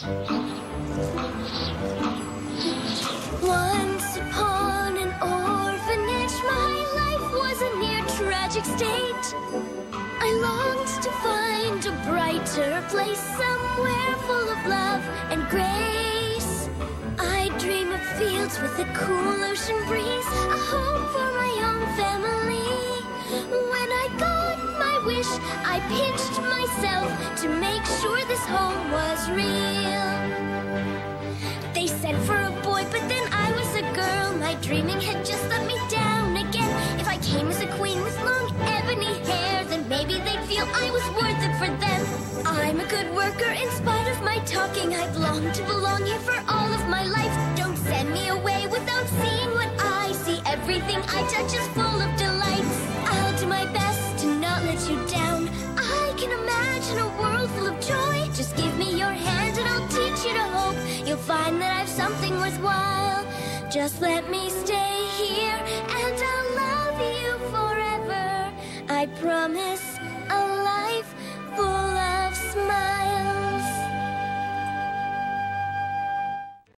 Once upon an orphanage, my life was a near tragic state. I longed to find a brighter place, somewhere full of love and grace. I dream of fields with a cool ocean breeze, a home for my own family. When I got my wish, I pinched myself to make sure this home was real. They sent for a boy, but then I was a girl. My dreaming had just let me down again. If I came as a queen with long ebony hair, then maybe they'd feel I was worth it for them. I'm a good worker in spite of my talking. I've longed to belong here for all of my life. Don't send me away without seeing what I see. Everything I touch is full of delights. I'll do my best to not let you down. I can imagine a world full of joy. Just give me your hand and I'll teach you to hope. You'll find that I've something worthwhile. Just let me stay here and I'll love